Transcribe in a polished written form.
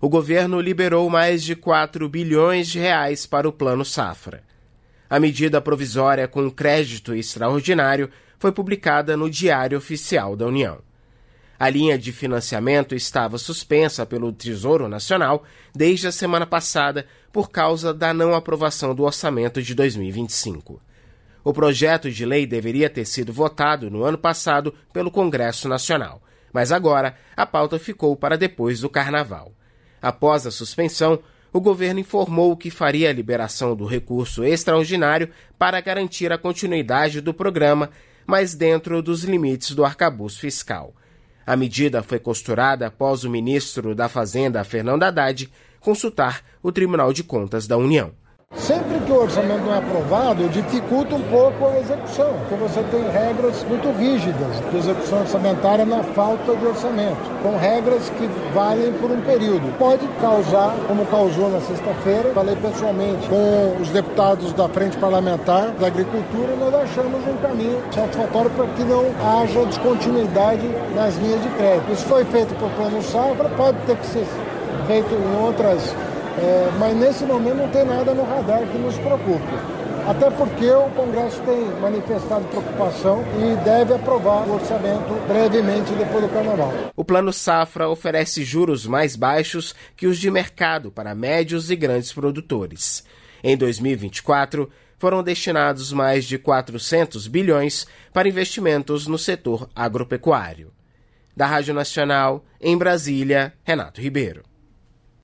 o governo liberou mais de 4 bilhões de reais para o Plano Safra. A medida provisória com crédito extraordinário foi publicada no Diário Oficial da União. A linha de financiamento estava suspensa pelo Tesouro Nacional desde a semana passada por causa da não aprovação do orçamento de 2025. O projeto de lei deveria ter sido votado no ano passado pelo Congresso Nacional, mas agora a pauta ficou para depois do Carnaval. Após a suspensão, o governo informou que faria a liberação do recurso extraordinário para garantir a continuidade do programa, mas dentro dos limites do arcabouço fiscal. A medida foi costurada após o ministro da Fazenda, Fernando Haddad, consultar o Tribunal de Contas da União. Sempre que o orçamento não é aprovado, dificulta um pouco a execução, porque você tem regras muito rígidas de execução orçamentária na falta de orçamento, com regras que valem por um período. Pode causar, como causou na sexta-feira, falei pessoalmente com os deputados da Frente Parlamentar da Agricultura, nós achamos um caminho satisfatório para que não haja descontinuidade nas linhas de crédito. Isso foi feito por Plano Safra, pode ter que ser feito em outras. Mas nesse momento não tem nada no radar que nos preocupe. Até porque o Congresso tem manifestado preocupação e deve aprovar o orçamento brevemente depois do Carnaval. O Plano Safra oferece juros mais baixos que os de mercado para médios e grandes produtores. Em 2024, foram destinados mais de 400 bilhões para investimentos no setor agropecuário. Da Rádio Nacional, em Brasília, Renato Ribeiro.